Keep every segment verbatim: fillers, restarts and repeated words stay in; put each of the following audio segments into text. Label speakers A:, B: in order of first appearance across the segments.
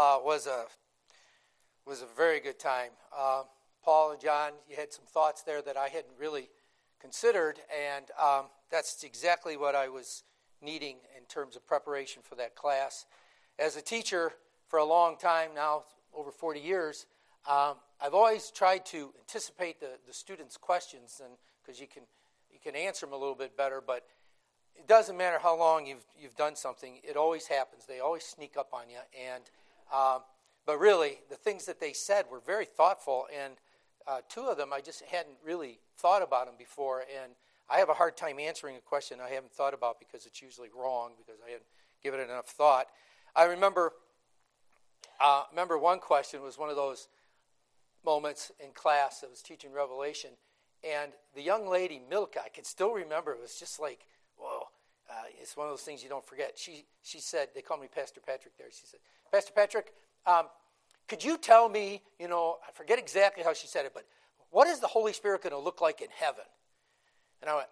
A: uh, was a was a very good time. Uh, Paul and John, you had some thoughts there that I hadn't really considered, and um, that's exactly what I was needing in terms of preparation for that class. As a teacher for a long time now, over forty years, um, I've always tried to anticipate the, the students' questions, and because you can you can answer them a little bit better, but it doesn't matter how long you've you've done something, it always happens. They always sneak up on you, and um, but really, the things that they said were very thoughtful, and uh, two of them I just hadn't really thought about them before, and I have a hard time answering a question I haven't thought about because it's usually wrong because I hadn't given it enough thought. I remember, uh, remember one question was one of those moments in class that was teaching Revelation, and the young lady, Milka, I can still remember, it was just like, whoa, uh, it's one of those things you don't forget. She she said, they call me Pastor Patrick there, she said, Pastor Patrick, um, could you tell me, you know, I forget exactly how she said it, but what is the Holy Spirit going to look like in heaven? And I went,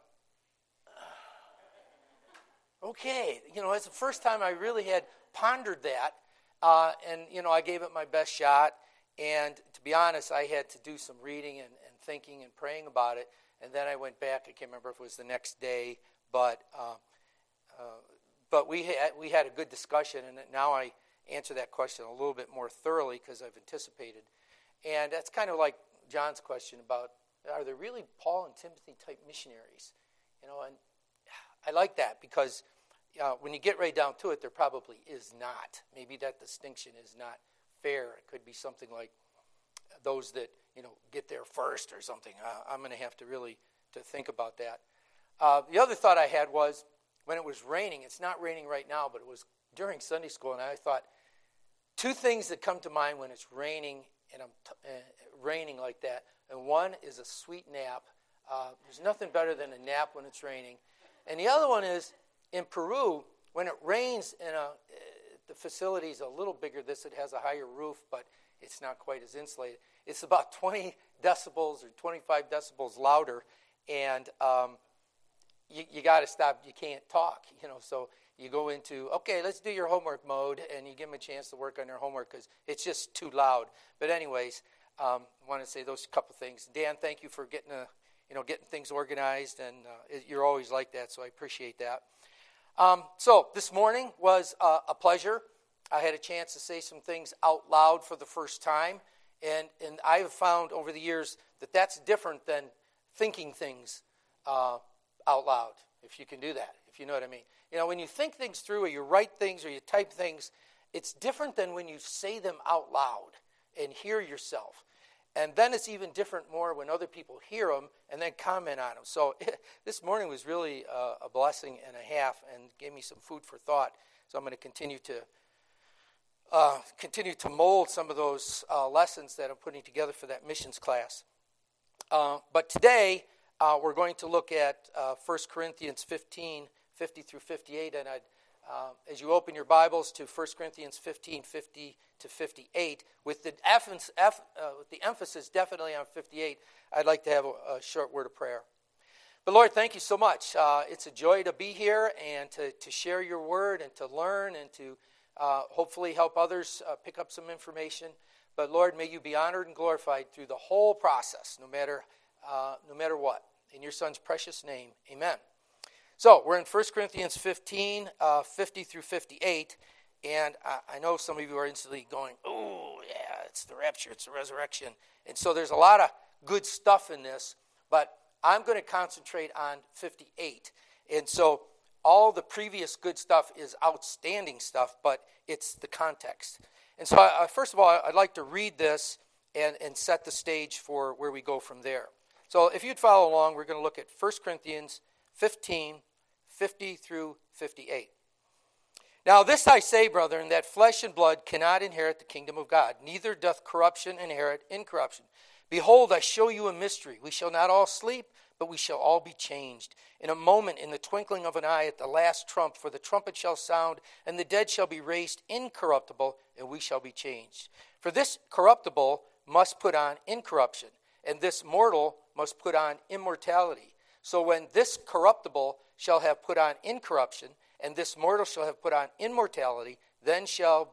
A: uh, okay. You know, it's the first time I really had pondered that, uh, and, you know, I gave it my best shot, and to be honest, I had to do some reading and, and thinking and praying about it, and then I went back. I can't remember if it was the next day, but uh, uh, but we had, we had a good discussion, and now I answer that question a little bit more thoroughly because I've anticipated. And that's kind of like John's question about, are there really Paul and Timothy type missionaries? You know, and I like that because uh, when you get right down to it, there probably is not. Maybe that distinction is not fair. It could be something like those that, you know, get there first or something. Uh, I'm going to have to really to think about that. Uh, the other thought I had was when it was raining. It's not raining right now, but it was during Sunday school, and I thought two things that come to mind when it's raining and I'm t- uh, raining like that. And one is a sweet nap. Uh, there's nothing better than a nap when it's raining. And the other one is in Peru, when it rains, in a, uh, the facility's a little bigger. This it has a higher roof, but it's not quite as insulated. It's about twenty decibels or twenty-five decibels louder, and um, you, you got to stop. You can't talk, you know. So you go into, okay, let's do your homework mode, and you give them a chance to work on their homework because it's just too loud. But anyways, um, I want to say those couple things. Dan, thank you for getting a, you know, getting things organized, and uh, it, you're always like that, so I appreciate that. Um, so this morning was uh, a pleasure. I had a chance to say some things out loud for the first time, and and I have found over the years that that's different than thinking things uh, out loud, if you can do that, if you know what I mean. You know, when you think things through or you write things or you type things, it's different than when you say them out loud and hear yourself. And then it's even different more when other people hear them and then comment on them. So this morning was really a, a blessing and a half and gave me some food for thought. So I'm going to continue to uh, continue to mold some of those uh, lessons that I'm putting together for that missions class. Uh, but today uh, we're going to look at uh, First Corinthians fifteen, fifty through fifty-eight. And I'd, uh, as you open your Bibles to First Corinthians fifteen, fifty to fifty-eight, with the, F, F, uh, with the emphasis definitely on fifty-eight, I'd like to have a, a short word of prayer. But Lord, thank you so much. Uh, it's a joy to be here and to, to share your word and to learn and to uh, hopefully help others uh, pick up some information. But Lord, may you be honored and glorified through the whole process, no matter uh, no matter what. In your Son's precious name, amen. So we're in First Corinthians fifteen, uh, fifty through fifty-eight. And I, I know some of you are instantly going, oh, yeah, it's the rapture, it's the resurrection. And so there's a lot of good stuff in this, but I'm going to concentrate on fifty-eight. And so all the previous good stuff is outstanding stuff, but it's the context. And so I, first of all, I'd like to read this and, and set the stage for where we go from there. So if you'd follow along, we're going to look at First Corinthians fifteen, fifty through fifty-eight. Now this I say, brethren, that flesh and blood cannot inherit the kingdom of God, neither doth corruption inherit incorruption. Behold, I show you a mystery. We shall not all sleep, but we shall all be changed. In a moment, in the twinkling of an eye, at the last trump, for the trumpet shall sound, and the dead shall be raised incorruptible, and we shall be changed. For this corruptible must put on incorruption, and this mortal must put on immortality. So when this corruptible shall have put on incorruption, and this mortal shall have put on immortality, then shall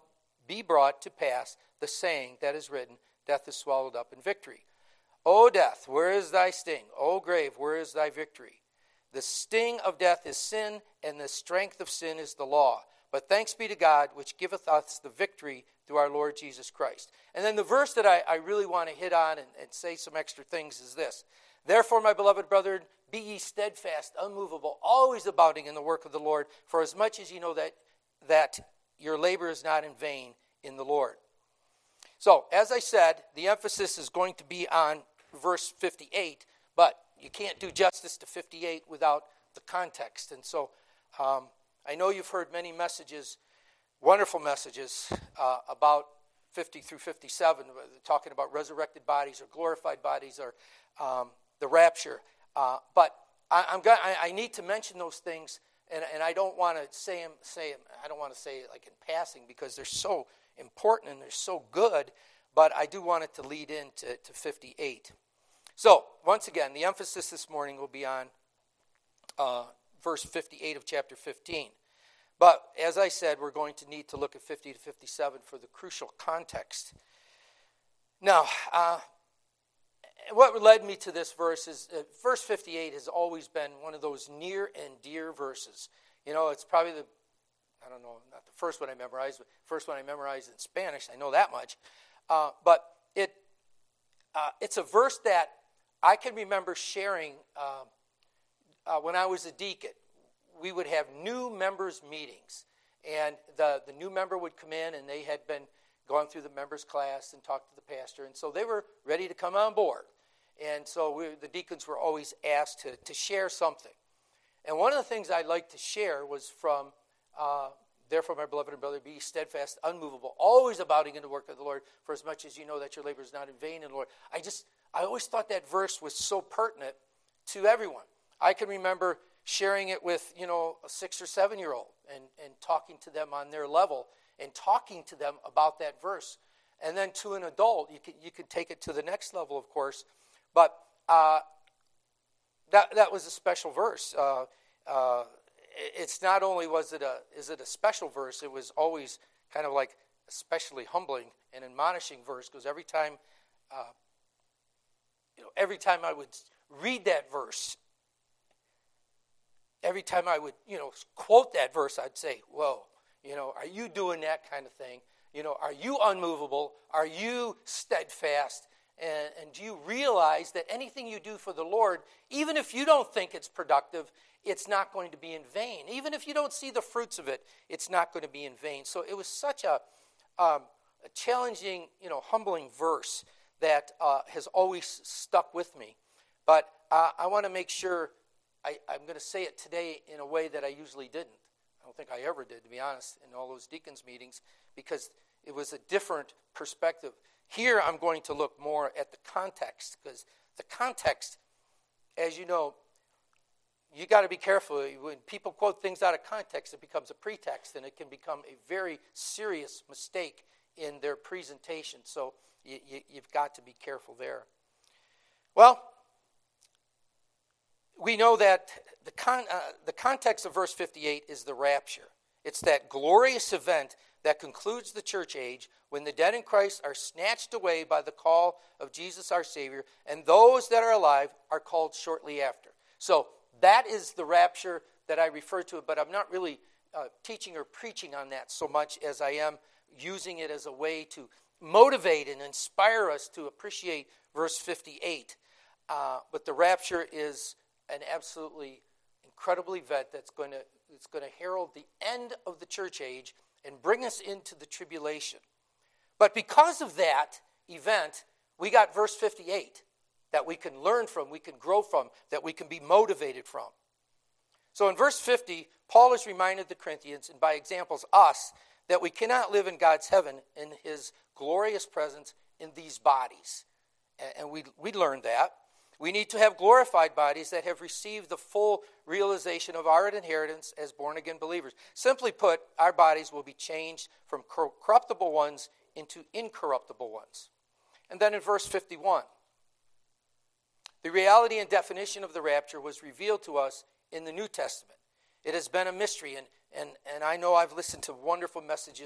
A: be brought to pass the saying that is written, death is swallowed up in victory. O death, where is thy sting? O grave, where is thy victory? The sting of death is sin, and the strength of sin is the law. But thanks be to God, which giveth us the victory through our Lord Jesus Christ. And then the verse that I, I really want to hit on and, and say some extra things is this. Therefore, my beloved brethren, be ye steadfast, unmovable, always abounding in the work of the Lord, for as much as ye know that, that your labor is not in vain in the Lord. So, as I said, the emphasis is going to be on verse fifty-eight, but you can't do justice to fifty-eight without the context. And so, um, I know you've heard many messages, wonderful messages, uh, about fifty through fifty-seven, talking about resurrected bodies or glorified bodies or um, the rapture. Uh, but I, I'm got, I, I need to mention those things, and, and I don't want to say them, say them, I don't want to say it like in passing because they're so important and they're so good, but I do want it to lead into to fifty-eight. So, once again, the emphasis this morning will be on uh, verse fifty-eight of chapter fifteen. But, as I said, we're going to need to look at fifty to fifty-seven for the crucial context. Now, uh, what led me to this verse is, uh, verse fifty-eight has always been one of those near and dear verses. You know, it's probably the, I don't know, not the first one I memorized, but first one I memorized in Spanish, I know that much. Uh, but it uh, it's a verse that I can remember sharing uh, uh, when I was a deacon. We would have new members meetings, and the, the new member would come in, and they had been going through the members class and talked to the pastor, and so they were ready to come on board. And so we, the deacons were always asked to, to share something. And one of the things I liked to share was from, uh, therefore, my beloved brother, be steadfast, unmovable, always abounding in the work of the Lord, for as much as you know that your labor is not in vain in the Lord. I just, I always thought that verse was so pertinent to everyone. I can remember sharing it with, you know, a six or seven-year-old and, and talking to them on their level and talking to them about that verse. And then to an adult, you could, you could take it to the next level, of course. But uh, that that was a special verse. Uh, uh, it's not only was it a is it a special verse, it was always kind of like especially humbling and admonishing verse, because every time, uh, you know, every time I would read that verse, every time I would, you know, quote that verse, I'd say, whoa, you know, are you doing that kind of thing? You know, are you unmovable? Are you steadfast? And, and do you realize that anything you do for the Lord, even if you don't think it's productive, it's not going to be in vain. Even if you don't see the fruits of it, it's not going to be in vain. So it was such a, um, a challenging, you know, humbling verse that uh, has always stuck with me. But uh, I want to make sure I, I'm going to say it today in a way that I usually didn't. I don't think I ever did, to be honest, in all those deacons meetings, because it was a different perspective. Here I'm going to look more at the context, because the context, as you know, you got to be careful. When people quote things out of context, it becomes a pretext, and it can become a very serious mistake in their presentation. So you, you, you've got to be careful there. Well, we know that the con, uh, the context of verse fifty-eight is the rapture. It's that glorious event that concludes the church age when the dead in Christ are snatched away by the call of Jesus our Savior, and those that are alive are called shortly after. So that is the rapture that I refer to, but I'm not really uh, teaching or preaching on that so much as I am using it as a way to motivate and inspire us to appreciate verse fifty-eight. Uh, but the rapture is an absolutely incredible event that's going to it's going to herald the end of the church age and bring us into the tribulation. But because of that event, we got verse fifty-eight that we can learn from, we can grow from, that we can be motivated from. So in verse fifty, Paul has reminded the Corinthians, and by examples us, that we cannot live in God's heaven in his glorious presence in these bodies. And we, we learned that. We need to have glorified bodies that have received the full realization of our inheritance as born-again believers. Simply put, our bodies will be changed from corruptible ones into incorruptible ones. And then in verse fifty-one, the reality and definition of the rapture was revealed to us in the New Testament. It has been a mystery, and, and, and I know I've listened to wonderful messages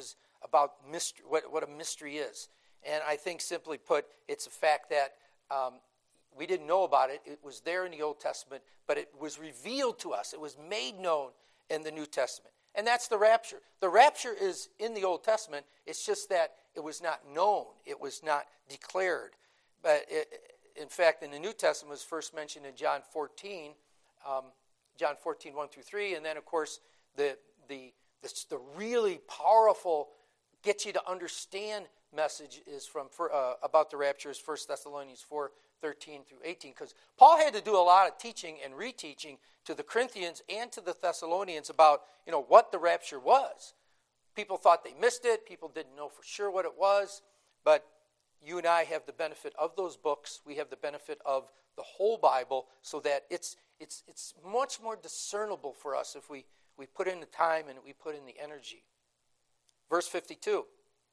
A: about mystery, what, what a mystery is. And I think simply put, it's a fact that um, we didn't know about it. It was there in the Old Testament, but it was revealed to us. It was made known in the New Testament. And that's the rapture. The rapture is in the Old Testament. It's just that it was not known. It was not declared. But it, in fact, in the New Testament, it was first mentioned in John fourteen, um, John fourteen, one through three. And then, of course, the, the, the, the really powerful, get you to understand message is from uh, about the rapture is First Thessalonians four, thirteen through eighteen. Because Paul had to do a lot of teaching and reteaching to the Corinthians and to the Thessalonians about, you know, what the rapture was. People thought they missed it. People didn't know for sure what it was. But you and I have the benefit of those books. We have the benefit of the whole Bible, so that it's it's it's much more discernible for us if we, we put in the time and we put in the energy. Verse fifty-two.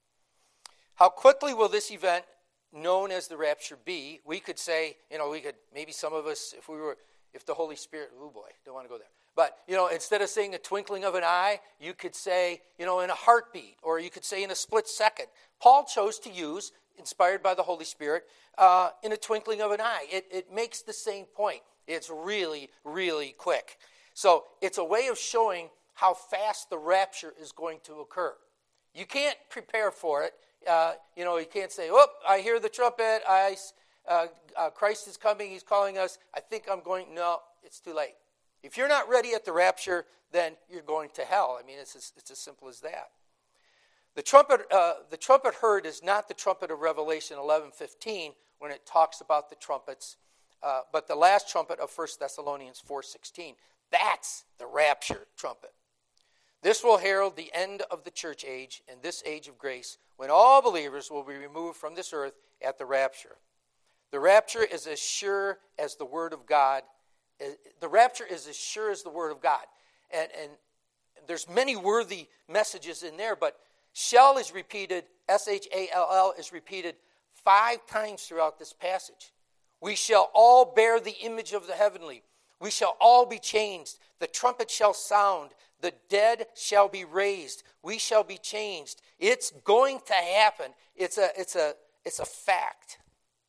A: How quickly will this event known as the rapture be? We could say, you know, we could, maybe some of us, if we were, if the Holy Spirit, oh boy, don't want to go there. But, you know, instead of saying a twinkling of an eye, you could say, you know, in a heartbeat, or you could say in a split second. Paul chose to use, inspired by the Holy Spirit, uh, in a twinkling of an eye. It, it makes the same point. It's really, really quick. So it's a way of showing how fast the rapture is going to occur. You can't prepare for it. Uh, you know, you can't say, "Oh, I hear the trumpet. I, uh, uh, Christ is coming. He's calling us. I think I'm going." No, it's too late. If you're not ready at the rapture, then you're going to hell. I mean, it's as, it's as simple as that. The trumpet, uh, the trumpet heard is not the trumpet of Revelation eleven fifteen when it talks about the trumpets, uh, but the last trumpet of First Thessalonians four sixteen. That's the rapture trumpet. This will herald the end of the church age and this age of grace, when all believers will be removed from this earth at the rapture. The rapture is as sure as the word of God. The rapture is as sure as the word of God. And, and there's many worthy messages in there, but shall is repeated, S H A L L is repeated five times throughout this passage. We shall all bear the image of the heavenly. We shall all be changed. The trumpet shall sound. The dead shall be raised. We shall be changed. It's going to happen. It's a, it's a, it's a fact.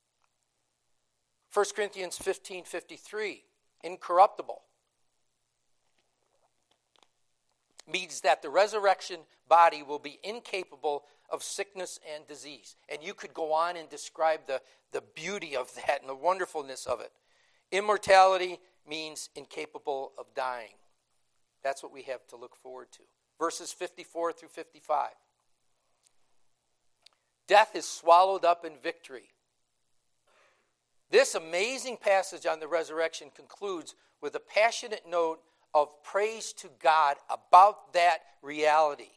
A: First Corinthians fifteen fifty-three, incorruptible, means that the resurrection body will be incapable of sickness and disease. And you could go on and describe the, the beauty of that and the wonderfulness of it. Immortality means incapable of dying. That's what we have to look forward to. Verses fifty-four through fifty-five. Death is swallowed up in victory. This amazing passage on the resurrection concludes with a passionate note of praise to God about that reality.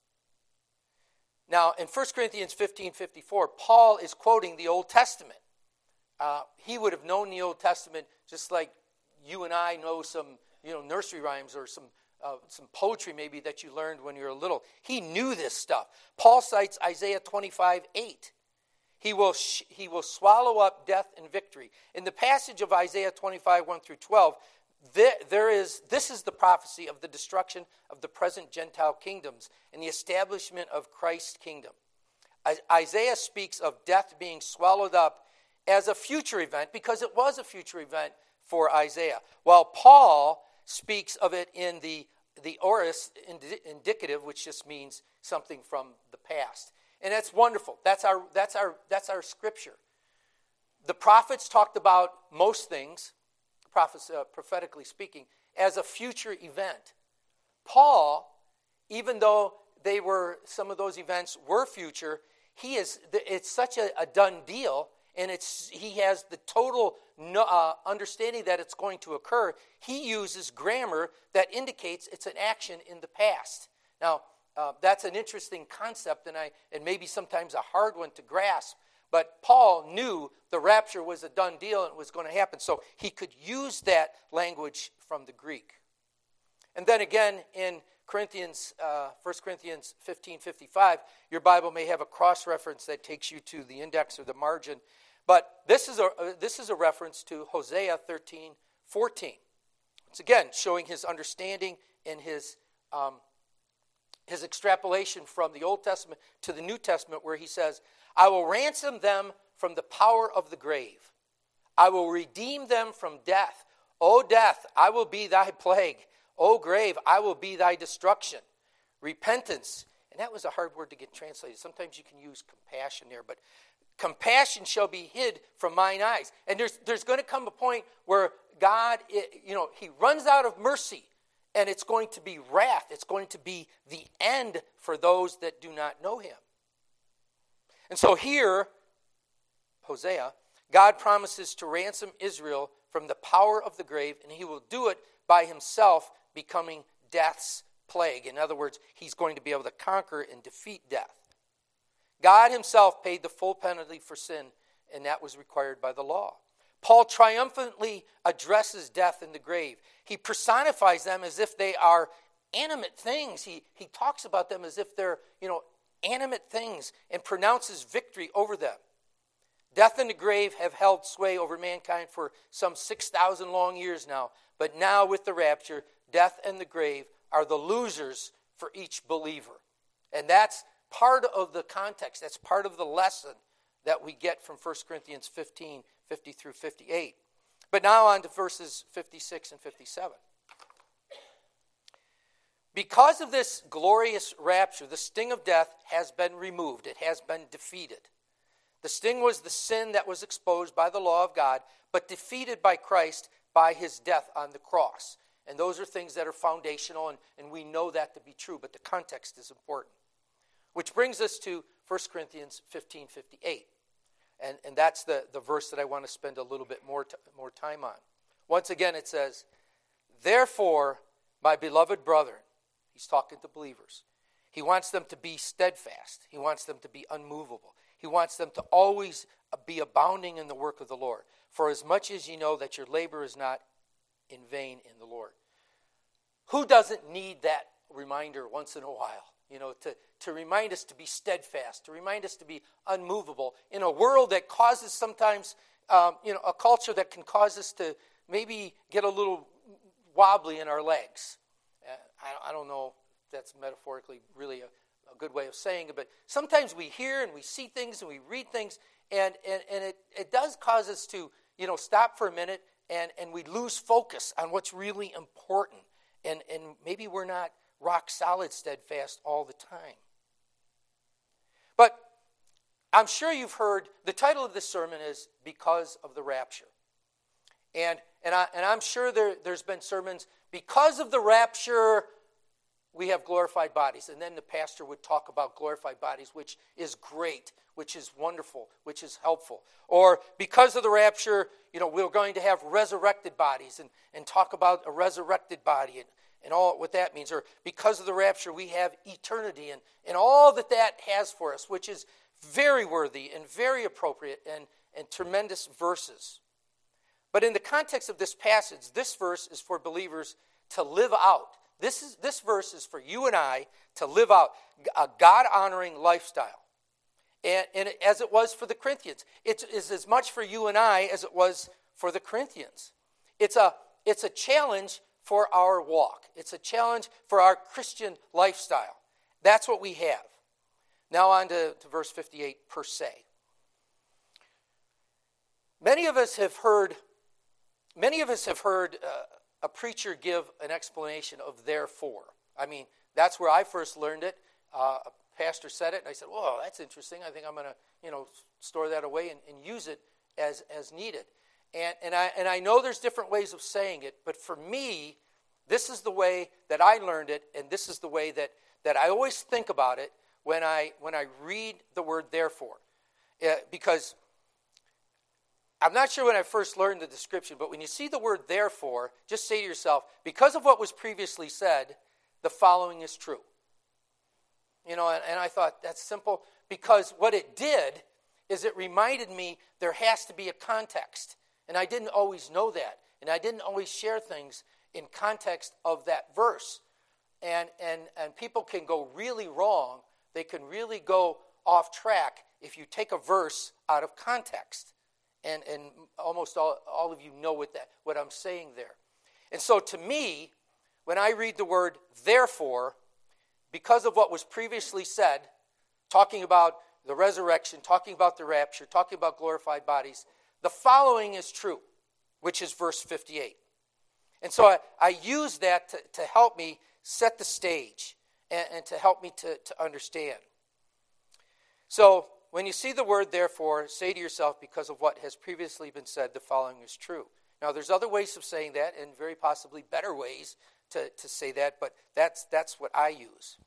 A: Now, in First Corinthians fifteen fifty-four, Paul is quoting the Old Testament. Uh, he would have known the Old Testament just like you and I know some, you know, nursery rhymes or some uh, some poetry maybe that you learned when you were little. He knew this stuff. Paul cites Isaiah twenty-five eight. He will sh- he will swallow up death in victory. In the passage of Isaiah twenty-five one through twelve, there, there is this is the prophecy of the destruction of the present Gentile kingdoms and the establishment of Christ's kingdom. I- Isaiah speaks of death being swallowed up as a future event because it was a future event for Isaiah, while Paul speaks of it in the, the aorist indicative, which just means something from the past. And that's wonderful. That's our, that's our, that's our scripture. The prophets talked about most things, prophets, uh, prophetically speaking, as a future event. Paul, even though they were, some of those events were future, he is, it's such a, a done deal. And it's he has the total no, uh, understanding that it's going to occur. He uses grammar that indicates it's an action in the past. Now, uh, that's an interesting concept, and I and maybe sometimes a hard one to grasp. But Paul knew the rapture was a done deal and it was going to happen, so he could use that language from the Greek. And then again in Corinthians, uh, First Corinthians fifteen fifty-five, your Bible may have a cross-reference that takes you to the index or the margin. But this is a uh, this is a reference to Hosea thirteen fourteen. It's again showing his understanding and his um, his extrapolation from the Old Testament to the New Testament, where he says, I will ransom them from the power of the grave. I will redeem them from death. O death, I will be thy plague. O grave, I will be thy destruction. Repentance, and that was a hard word to get translated. Sometimes you can use compassion there, but compassion shall be hid from mine eyes. And there's there's going to come a point where God, you know, he runs out of mercy, and it's going to be wrath. It's going to be the end for those that do not know him. And so here, Hosea, God promises to ransom Israel from the power of the grave, and he will do it by himself becoming death's plague. In other words, he's going to be able to conquer and defeat death. God himself paid the full penalty for sin, and that was required by the law. Paul triumphantly addresses death and the grave. He personifies them as if they are animate things. He, he talks about them as if they're, you know, animate things, and pronounces victory over them. Death and the grave have held sway over mankind for some six thousand long years now. But now with the rapture, death and the grave are the losers for each believer. And that's part of the context. That's part of the lesson that we get from First Corinthians fifteen, fifty through fifty-eight. But now on to verses fifty-six and fifty-seven. Because of this glorious rapture, the sting of death has been removed. It has been defeated. The sting was the sin that was exposed by the law of God, but defeated by Christ by his death on the cross. And those are things that are foundational, and, and we know that to be true, but the context is important. Which brings us to First Corinthians fifteen fifty-eight. And, and that's the, the verse that I want to spend a little bit more, t- more time on. Once again, it says, Therefore, my beloved brethren, he's talking to believers. He wants them to be steadfast. He wants them to be unmovable. He wants them to always be abounding in the work of the Lord. For as much as you know that your labor is not in vain in the Lord. Who doesn't need that reminder once in a while? You know, to, to remind us to be steadfast, to remind us to be unmovable in a world that causes sometimes, um, you know, a culture that can cause us to maybe get a little wobbly in our legs. Uh, I, I don't know if that's metaphorically really a, a good way of saying it, but sometimes we hear and we see things and we read things, and, and, and it, it does cause us to, you know, stop for a minute, and, and we lose focus on what's really important, and, and maybe we're not rock solid steadfast all the time. But I'm sure you've heard, the title of this sermon is Because of the Rapture. And and, I, and I'm sure there, there's been sermons, because of the rapture, we have glorified bodies. And then the pastor would talk about glorified bodies, which is great, which is wonderful, which is helpful. Or because of the rapture, you know, we're going to have resurrected bodies, and, and talk about a resurrected body and, and all what that means. Or because of the rapture, we have eternity and, and all that that has for us, which is very worthy and very appropriate and, and tremendous verses. But in the context of this passage, this verse is for believers to live out. This is this verse is for you and I to live out a God-honoring lifestyle. And, and as it was for the Corinthians. It is as much for you and I as it was for the Corinthians. It's a, it's a challenge for our walk. It's a challenge for our Christian lifestyle. That's what we have. Now on to, to verse fifty-eight per se. Many of us have heard, many of us have heard uh, a preacher give an explanation of therefore. I mean, that's where I first learned it. Uh, a pastor said it, and I said, "Whoa, that's interesting. I think I'm going to, you know, store that away and, and use it as as needed." And and I and I know there's different ways of saying it, but for me, this is the way that I learned it, and this is the way that that I always think about it when I when I read the word therefore, uh, because I'm not sure when I first learned the description, but when you see the word therefore, just say to yourself, because of what was previously said, the following is true. You know, and, and I thought that's simple, because what it did is it reminded me there has to be a context. And I didn't always know that. And I didn't always share things in context of that verse. And and and people can go really wrong. They can really go off track if you take a verse out of context. And and almost all, all of you know what that what I'm saying there. And so to me, when I read the word therefore, because of what was previously said, talking about the resurrection, talking about the rapture, talking about glorified bodies, the following is true, which is verse fifty-eight. And so I, I use that to, to help me set the stage and, and to help me to, to understand. So when you see the word therefore, say to yourself, because of what has previously been said, the following is true. Now there's other ways of saying that and very possibly better ways to, to say that, but that's that's what I use.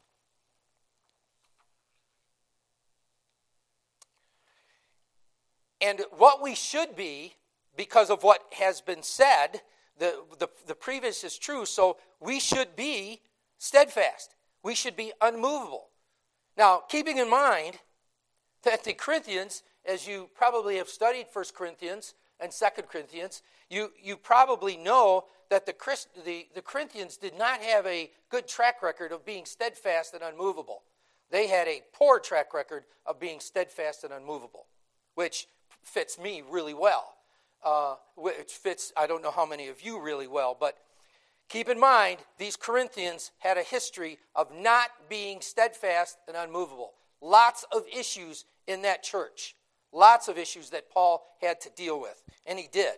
A: And what we should be, because of what has been said, the, the, the previous is true, so we should be steadfast. We should be unmovable. Now, keeping in mind that the Corinthians, as you probably have studied First Corinthians and Second Corinthians, you, you probably know that the, Christ, the, the Corinthians did not have a good track record of being steadfast and unmovable. They had a poor track record of being steadfast and unmovable, which fits me really well. Uh, which fits, I don't know how many of you really well, but keep in mind, these Corinthians had a history of not being steadfast and unmovable. Lots of issues in that church. Lots of issues that Paul had to deal with, and he did.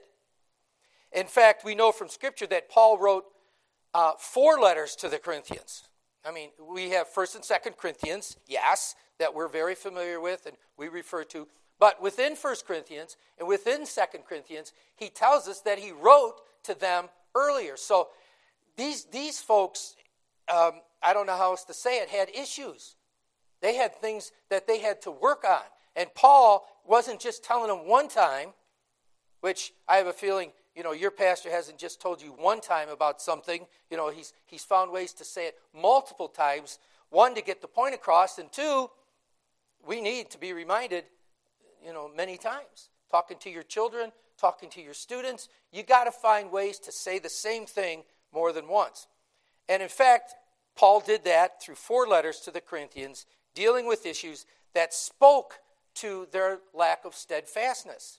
A: In fact, we know from Scripture that Paul wrote uh, four letters to the Corinthians. I mean, we have First and Second Corinthians, yes, that we're very familiar with and we refer to. But within First Corinthians and within Second Corinthians, he tells us that he wrote to them earlier. So these, these folks, um, I don't know how else to say it, had issues. They had things that they had to work on. And Paul wasn't just telling them one time, which I have a feeling, you know, your pastor hasn't just told you one time about something. You know, he's he's found ways to say it multiple times. One, to get the point across, and two, we need to be reminded, you know, many times. Talking to your children, talking to your students, you got to find ways to say the same thing more than once. And in fact, Paul did that through four letters to the Corinthians, dealing with issues that spoke to their lack of steadfastness.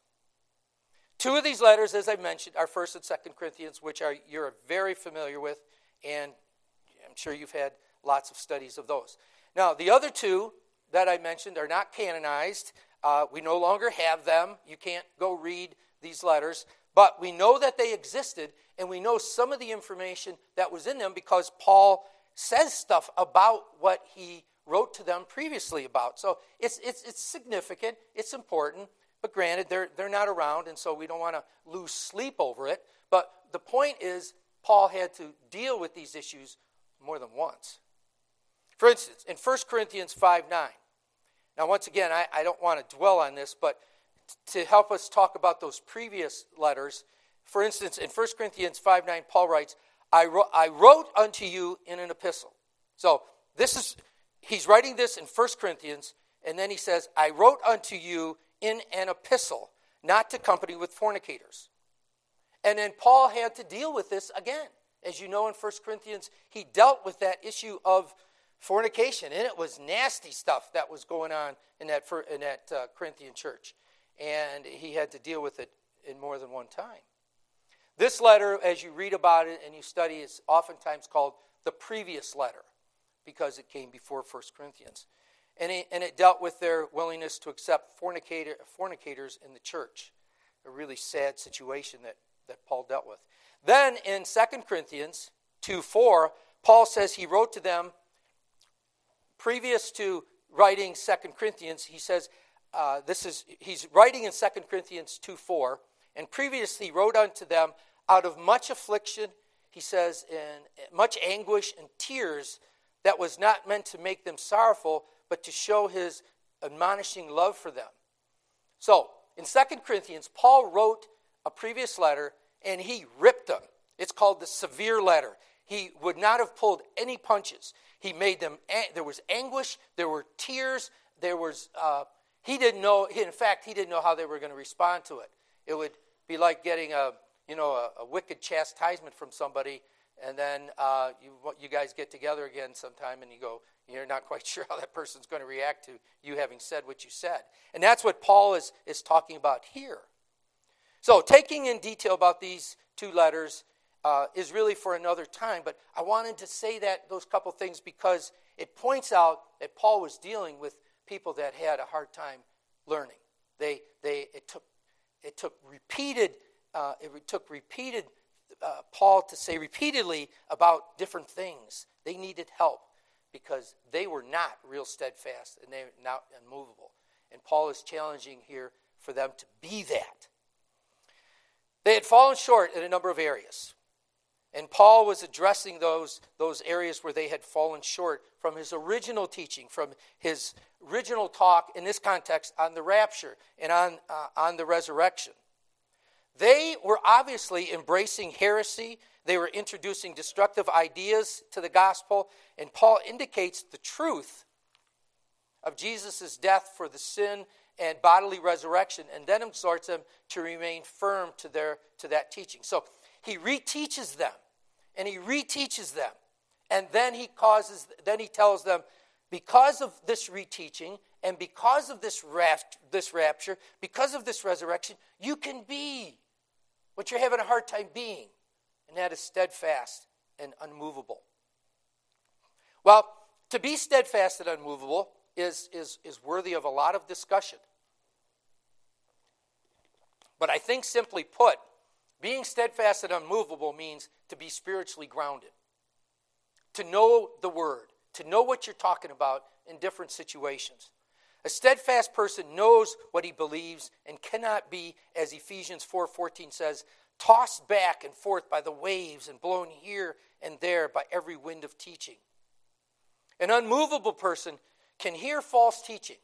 A: Two of these letters, as I mentioned, are First and Second Corinthians, which are you're very familiar with, and I'm sure you've had lots of studies of those. Now, the other two that I mentioned are not canonized. Uh, we no longer have them. You can't go read these letters. But we know that they existed, and we know some of the information that was in them because Paul says stuff about what he wrote to them previously about. So it's it's it's significant. It's important. But granted, they're, they're not around, and so we don't want to lose sleep over it. But the point is, Paul had to deal with these issues more than once. For instance, in First Corinthians five nine. Now, once again, I, I don't want to dwell on this, but t- to help us talk about those previous letters, for instance, in First Corinthians five nine, Paul writes, I, ro- I wrote unto you in an epistle. So this is, he's writing this in First Corinthians, and then he says, I wrote unto you in an epistle, not to company with fornicators. And then Paul had to deal with this again. As you know, in First Corinthians, he dealt with that issue of fornication, and it was nasty stuff that was going on in that in that uh, Corinthian church, and he had to deal with it in more than one time. This letter, as you read about it and you study, is oftentimes called the previous letter because it came before First Corinthians, and it, and it dealt with their willingness to accept fornicator, fornicators in the church, a really sad situation that, that Paul dealt with. Then in Second Corinthians two four, Paul says he wrote to them. Previous to writing Second Corinthians, he says, uh, this is he's writing in Second Corinthians two four, and previously wrote unto them out of much affliction, he says, and much anguish and tears that was not meant to make them sorrowful, but to show his admonishing love for them. So, in Second Corinthians, Paul wrote a previous letter, and he ripped them. It's called the severe letter. He would not have pulled any punches. He made them, there was anguish, there were tears, there was, uh, he didn't know, in fact, he didn't know how they were going to respond to it. It would be like getting a, you know, a, a wicked chastisement from somebody, and then uh, you, you guys get together again sometime, and you go, you're not quite sure how that person's going to react to you having said what you said. And that's what Paul is, is talking about here. So taking in detail about these two letters, Uh, is really for another time, but I wanted to say that those couple things because it points out that Paul was dealing with people that had a hard time learning. They, they, it took, it took repeated, uh, it took repeated uh, Paul to say repeatedly about different things. They needed help because they were not real steadfast and they were not unmovable. And Paul is challenging here for them to be that. They had fallen short in a number of areas. And Paul was addressing those, those areas where they had fallen short from his original teaching, from his original talk in this context on the rapture and on, uh, on the resurrection. They were obviously embracing heresy. They were introducing destructive ideas to the gospel. And Paul indicates the truth of Jesus' death for the sin and bodily resurrection, and then exhorts them to remain firm to their to that teaching. So he reteaches them, and he reteaches them, and then he causes, then he tells them, because of this reteaching, and because of this rapt, this rapture, because of this resurrection, you can be what you're having a hard time being, and that is steadfast and unmovable. Well, to be steadfast and unmovable is, is, is worthy of a lot of discussion. But I think simply put, being steadfast and unmovable means to be spiritually grounded, to know the word, to know what you're talking about in different situations. A steadfast person knows what he believes and cannot be, as Ephesians four fourteen says, tossed back and forth by the waves and blown here and there by every wind of teaching. An unmovable person can hear false teaching.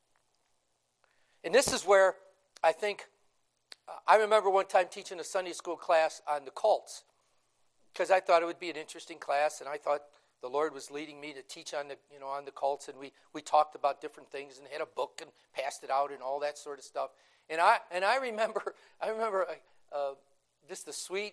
A: And this is where I think, uh, I remember one time teaching a Sunday school class on the cults, because I thought it would be an interesting class, and I thought the Lord was leading me to teach on the, you know, on the cults, and we, we talked about different things and had a book and passed it out and all that sort of stuff. And I and I remember I remember uh, just the sweet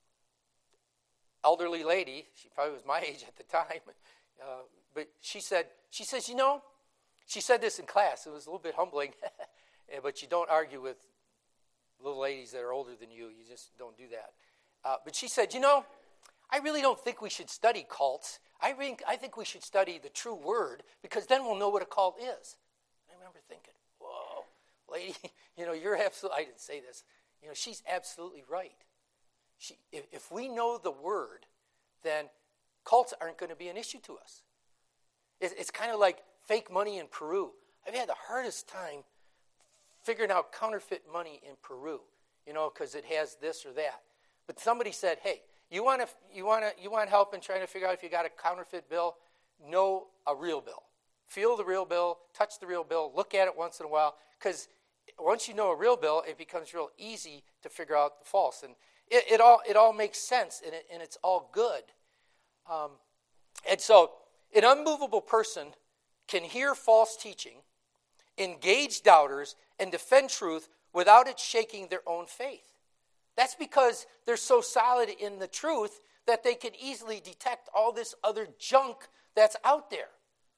A: elderly lady. She probably was my age at the time, uh, but she said she says, you know, she said this in class. It was a little bit humbling, but you don't argue with little ladies that are older than you. You just don't do that. Uh, but she said, you know, I really don't think we should study cults. I think, I think we should study the true word, because then we'll know what a cult is. I remember thinking, whoa, lady, you know, you're absolutely, I didn't say this, you know, she's absolutely right. She, if, if we know the word, then cults aren't going to be an issue to us. It, it's kind of like fake money in Peru. I've had the hardest time figuring out counterfeit money in Peru, you know, because it has this or that. But somebody said, hey, You want to you want to you want help in trying to figure out if you got a counterfeit bill? Know a real bill. Feel the real bill, touch the real bill, look at it once in a while, because once you know a real bill, it becomes real easy to figure out the false, and it, it all it all makes sense, and it, and it's all good. Um, and so, an unmovable person can hear false teaching, engage doubters, and defend truth without it shaking their own faith. That's because they're so solid in the truth that they can easily detect all this other junk that's out there.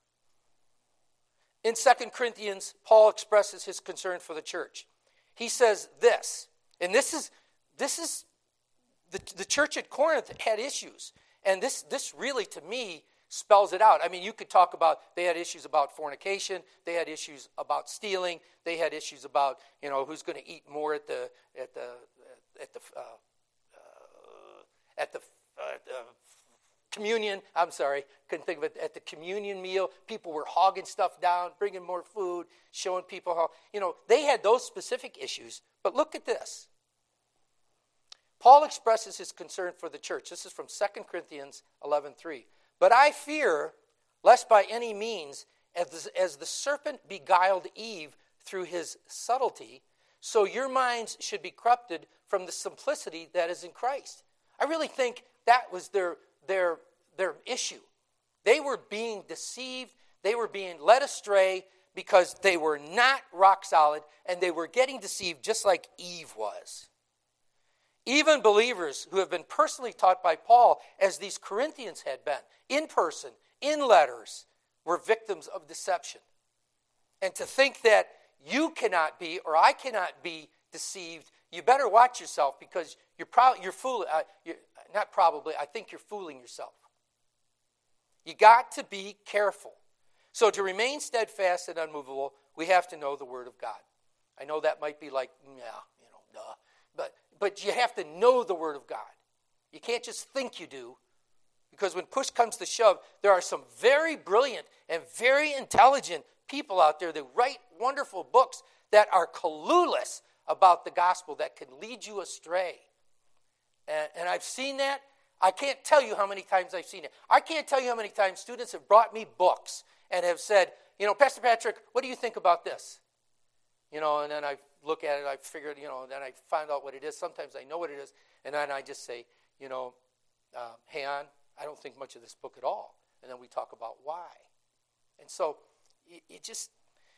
A: In Second Corinthians, Paul expresses his concern for the church. He says this, and this is this is the, the church at Corinth had issues, and this this really, to me, spells it out. I mean, you could talk about, they had issues about fornication, they had issues about stealing, they had issues about, you know, who's going to eat more at the at the at the uh, uh, at the uh, communion. I'm sorry, couldn't think of it. At the communion meal, people were hogging stuff down, bringing more food, showing people how, you know, they had those specific issues. But look at this. Paul expresses his concern for the church. This is from Second Corinthians eleven three. But I fear, lest by any means, as, as the serpent beguiled Eve through his subtlety, so your minds should be corrupted from the simplicity that is in Christ. I really think that was their, their, their issue. They were being deceived. They were being led astray because they were not rock solid, and they were getting deceived just like Eve was. Even believers who have been personally taught by Paul, as these Corinthians had been, in person, in letters, were victims of deception. And to think that you cannot be, or I cannot be deceived, you better watch yourself, because you're probably you're fooling. Uh, you're, not probably. I think you're fooling yourself. You got to be careful. So to remain steadfast and unmovable, we have to know the Word of God. I know that might be like, yeah, you know, duh. But, but you have to know the Word of God. You can't just think you do. Because when push comes to shove, there are some very brilliant and very intelligent people out there that write wonderful books that are clueless about the gospel, that can lead you astray. And, and I've seen that. I can't tell you how many times I've seen it. I can't tell you how many times students have brought me books and have said, you know, Pastor Patrick, what do you think about this? You know, and then I look at it, I figured, you know, then I find out what it is. Sometimes I know what it is, and then I just say, you know, uh, hey, on, I don't think much of this book at all. And then we talk about why. And so you, you just,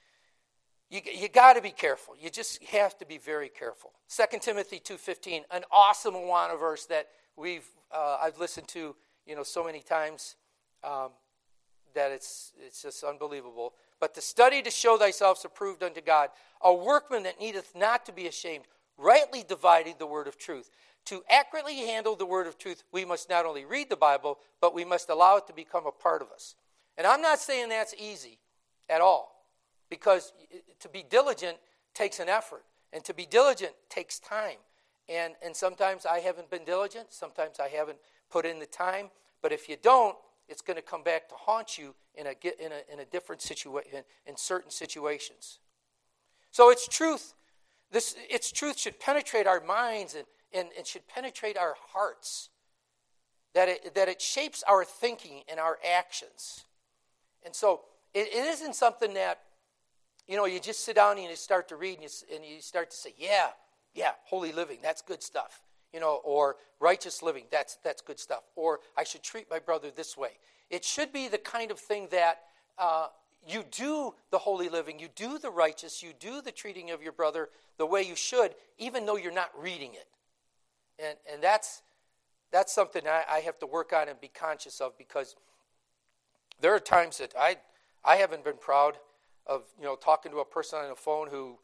A: you, you got to be careful. You just have to be very careful. Second Timothy two fifteen, an awesome Awana verse that we've uh, I've listened to, you know, so many times um, that it's it's just unbelievable. But to study to show thyself approved unto God, a workman that needeth not to be ashamed, rightly dividing the word of truth. To accurately handle the word of truth, we must not only read the Bible, but we must allow it to become a part of us. And I'm not saying that's easy at all, because to be diligent takes an effort, and to be diligent takes time. And, and sometimes I haven't been diligent, sometimes I haven't put in the time, but if you don't, it's going to come back to haunt you in a, in a, in a different situation, in certain situations. So its truth, this, its truth should penetrate our minds and And it should penetrate our hearts, that it, that it shapes our thinking and our actions. And so it, it isn't something that, you know, you just sit down and you start to read and you, and you start to say, yeah, yeah, holy living, that's good stuff. You know, or righteous living, that's that's good stuff. Or I should treat my brother this way. It should be the kind of thing that uh, you do the holy living, you do the righteous, you do the treating of your brother the way you should, even though you're not reading it. And and that's that's something I, I have to work on and be conscious of, because there are times that I I haven't been proud of, you know, talking to a person on the phone who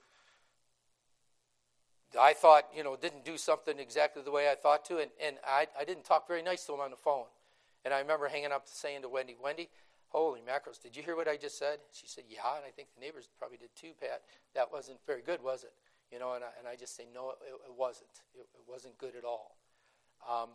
A: I thought, you know, didn't do something exactly the way I thought to, and, and I, I didn't talk very nice to him on the phone. And I remember hanging up saying to Wendy, Wendy, holy macros, did you hear what I just said? She said, yeah, and I think the neighbors probably did too, Pat. That wasn't very good, was it? You know, and I, and I just say, no, it, it wasn't. It, it wasn't good at all. Um,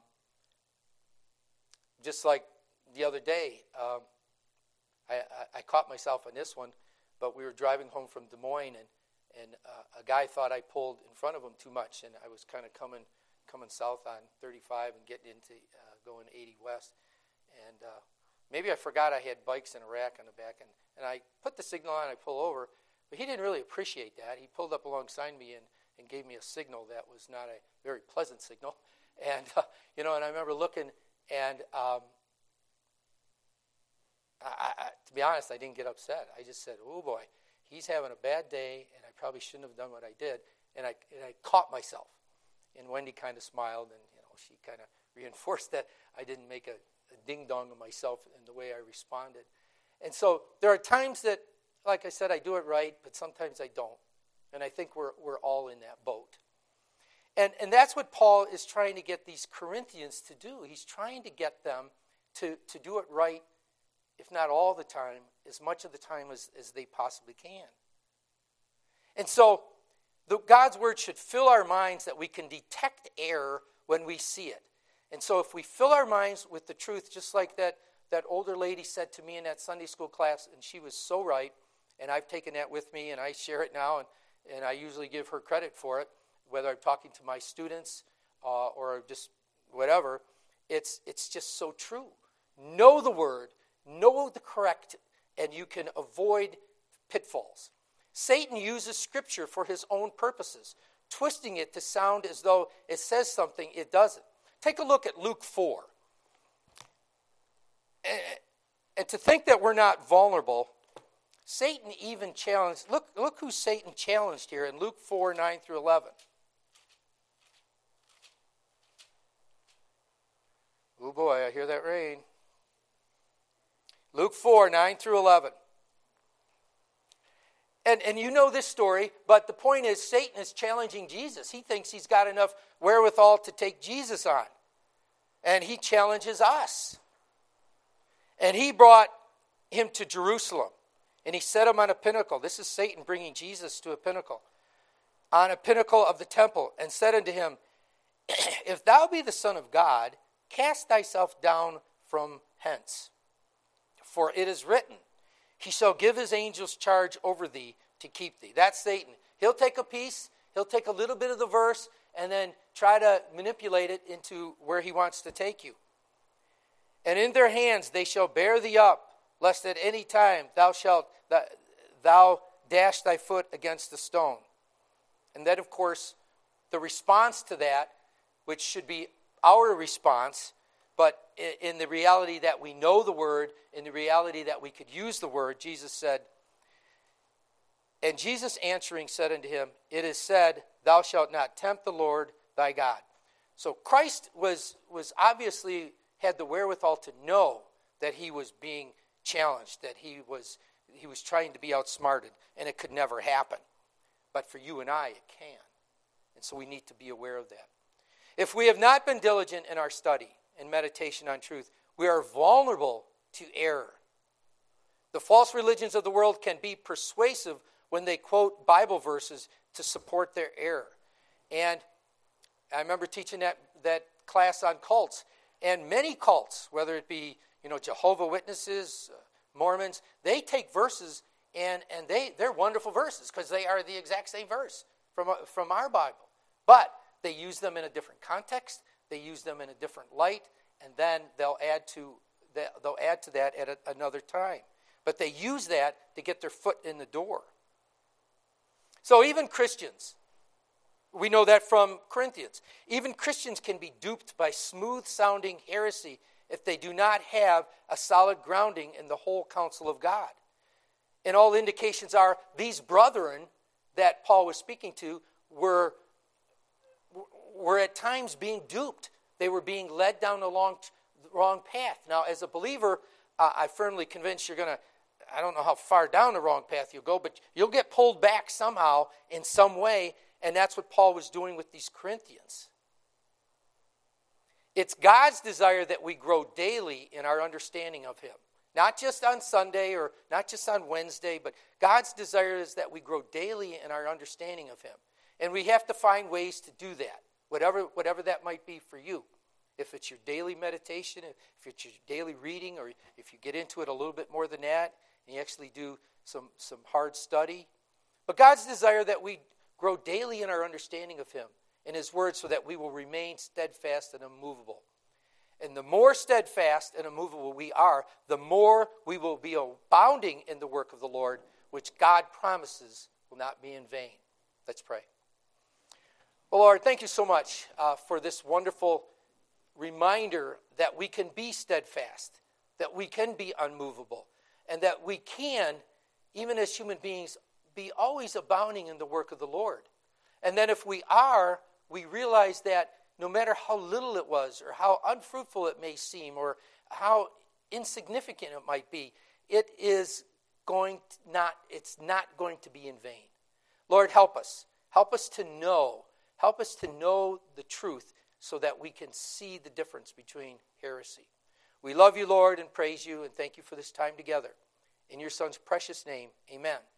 A: just like the other day, um, I, I, I caught myself on this one, but we were driving home from Des Moines, and, and uh, a guy thought I pulled in front of him too much, and I was kind of coming coming south on thirty-five and getting into uh, going eighty west. And uh, maybe I forgot I had bikes and a rack on the back, and, and I put the signal on, I pull over. But he didn't really appreciate that. He pulled up alongside me and, and gave me a signal that was not a very pleasant signal. And, uh, you know, and I remember looking, and um, I, I, to be honest, I didn't get upset. I just said, oh, boy, he's having a bad day, and I probably shouldn't have done what I did. And I, and I caught myself. And Wendy kind of smiled, and, you know, she kind of reinforced that I didn't make a, a ding-dong of myself in the way I responded. And so there are times that, like I said, I do it right, but sometimes I don't. And I think we're we're all in that boat. And and that's what Paul is trying to get these Corinthians to do. He's trying to get them to, to do it right, if not all the time, as much of the time as, as they possibly can. And so the, God's word should fill our minds that we can detect error when we see it. And so if we fill our minds with the truth, just like that, that older lady said to me in that Sunday school class, and she was so right, and I've taken that with me, and I share it now, and, and I usually give her credit for it, whether I'm talking to my students uh, or just whatever. It's it's just so true. Know the word, know the correct, and you can avoid pitfalls. Satan uses Scripture for his own purposes, twisting it to sound as though it says something it doesn't. Take a look at Luke four. And, and to think that we're not vulnerable, Satan even challenged, look, look who Satan challenged here in Luke four, nine through eleven. Oh boy, I hear that rain. Luke four, nine through eleven. And, and you know this story, but the point is Satan is challenging Jesus. He thinks he's got enough wherewithal to take Jesus on. And he challenges us. And he brought him to Jerusalem, and he set him on a pinnacle. This is Satan bringing Jesus to a pinnacle. On a pinnacle of the temple, and said unto him, If thou be the Son of God, cast thyself down from hence. For it is written, He shall give his angels charge over thee to keep thee. That's Satan. He'll take a piece, he'll take a little bit of the verse, and then try to manipulate it into where he wants to take you. And in their hands they shall bear thee up, lest at any time thou shalt thou dash thy foot against the stone. And then, of course, the response to that, which should be our response, but in the reality that we know the word, in the reality that we could use the word, Jesus said, And Jesus answering said unto him, It is said, Thou shalt not tempt the Lord thy God. So Christ was, was obviously had the wherewithal to know that he was being challenged, that he was, he was trying to be outsmarted, and it could never happen. But for you and I, it can. And so we need to be aware of that. If we have not been diligent in our study and meditation on truth, we are vulnerable to error. The false religions of the world can be persuasive when they quote Bible verses to support their error. And I remember teaching that, that class on cults. And many cults, whether it be, you know, Jehovah's Witnesses, uh, Mormons, they take verses and, and they, they're wonderful verses because they are the exact same verse from, uh, from our Bible. But they use them in a different context, they use them in a different light, and then they'll add to that, they'll add to that at a, another time. But they use that to get their foot in the door. So even Christians, we know that from Corinthians, even Christians can be duped by smooth-sounding heresy if they do not have a solid grounding in the whole counsel of God. And all indications are these brethren that Paul was speaking to were, were at times being duped. They were being led down the long, wrong path. Now, as a believer, uh, I'm firmly convinced you're going to, I don't know how far down the wrong path you'll go, but you'll get pulled back somehow in some way, and that's what Paul was doing with these Corinthians. It's God's desire that we grow daily in our understanding of Him. Not just on Sunday or not just on Wednesday, but God's desire is that we grow daily in our understanding of Him. And we have to find ways to do that, whatever, whatever that might be for you. If it's your daily meditation, if it's your daily reading, or if you get into it a little bit more than that, and you actually do some, some hard study. But God's desire that we grow daily in our understanding of Him and His Word so that we will remain steadfast and immovable. And the more steadfast and immovable we are, the more we will be abounding in the work of the Lord, which God promises will not be in vain. Let's pray. Well, Lord, thank you so much uh, for this wonderful reminder that we can be steadfast, that we can be unmovable, and that we can, even as human beings, be always abounding in the work of the Lord. And then if we are, we realize that no matter how little it was, or how unfruitful it may seem, or how insignificant it might be, it is going to not, it's not going to be in vain. Lord, help us. Help us to know. Help us to know the truth so that we can see the difference between heresy. We love you, Lord, and praise you, and thank you for this time together. In your Son's precious name, amen.